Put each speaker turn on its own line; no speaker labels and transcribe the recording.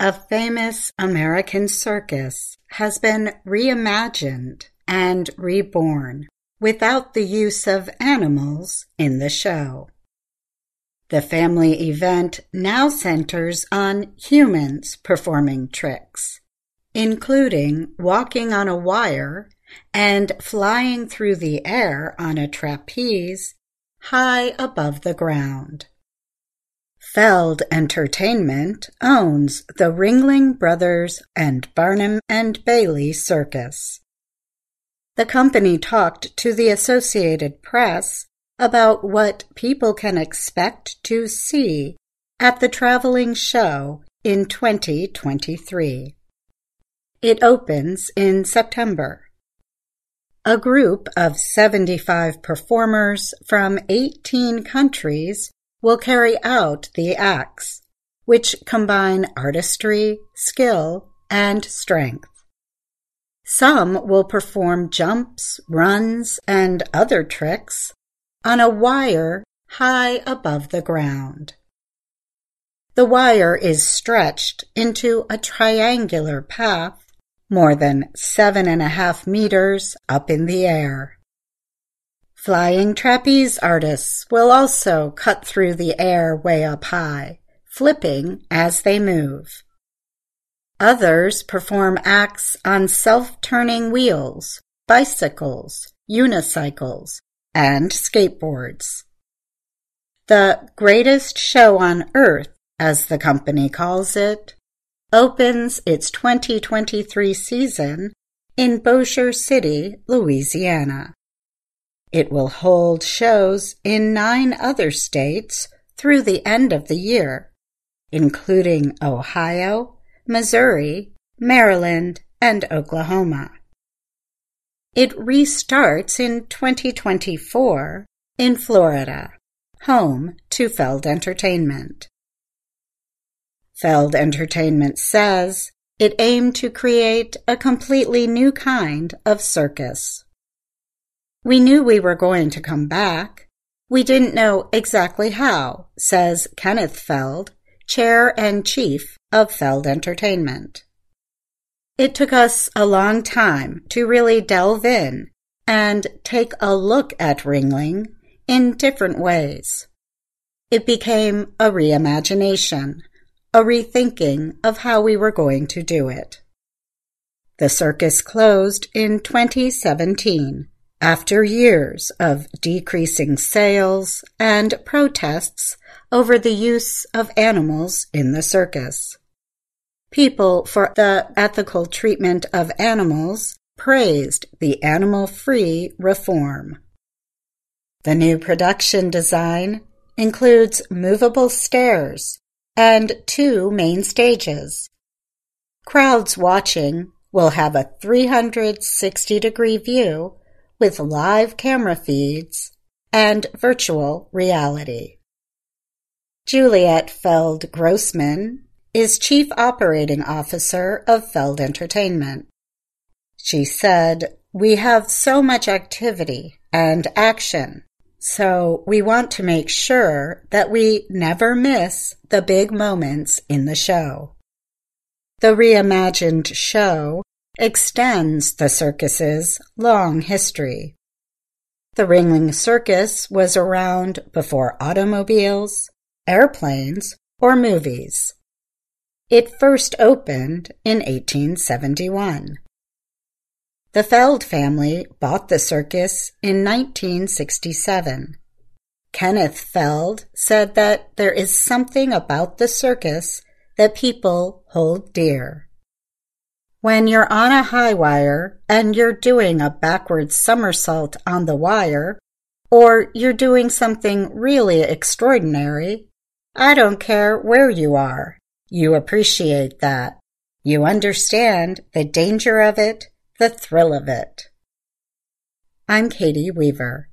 a famous American circus has been reimagined and reborn without the use of animals in the show. The family event now centers on humans performing tricks, including walking on a wire and flying through the air on a trapeze high above the ground. Feld Entertainment owns the Ringling Brothers and Barnum and Bailey Circus. The company talked to the Associated Press about what people can expect to see at the traveling show in 2023. It opens in September. A group of 75 performers from 18 countries will carry out the acts, which combine artistry, skill, and strength. Some will perform jumps, runs, and other tricks on a wire high above the ground. The wire is stretched into a triangular path more than 7.5 meters up in the air. Flying trapeze artists will also cut through the air way up high, flipping as they move. Others perform acts on self-turning wheels, bicycles, unicycles, and skateboards. The Greatest Show on Earth, as the company calls it, opens its 2023 season in Bossier City, Louisiana. It will hold shows in 9 other states through the end of the year, including Ohio, Missouri, Maryland, and Oklahoma. It restarts in 2024 in Florida, home to Feld Entertainment. Feld Entertainment says it aimed to create a completely new kind of circus. We knew we were going to come back. We didn't know exactly how, says Kenneth Feld, chair and chief of Feld Entertainment. It took us a long time to really delve in and take a look at Ringling in different ways. It became a reimagination, a rethinking of how we were going to do it. The circus closed in 2017 after years of decreasing sales and protests over the use of animals in the circus. People for the ethical treatment of animals praised the animal-free reform. The new production design includes movable stairs and 2 main stages. Crowds watching will have a 360-degree view with live camera feeds and virtual reality. Juliet Feld Grossman is Chief Operating Officer of Feld Entertainment. She said, "We have so much activity and action, so we want to make sure that we never miss the big moments in the show." The reimagined show extends the circus's long history. The Ringling Circus was around before automobiles, airplanes, or movies. It first opened in 1871. The Feld family bought the circus in 1967. Kenneth Feld said that there is something about the circus that people hold dear. When you're on a high wire and you're doing a backward somersault on the wire, or you're doing something really extraordinary, I don't care where you are. You appreciate that. You understand the danger of it, the thrill of it. I'm Katie Weaver.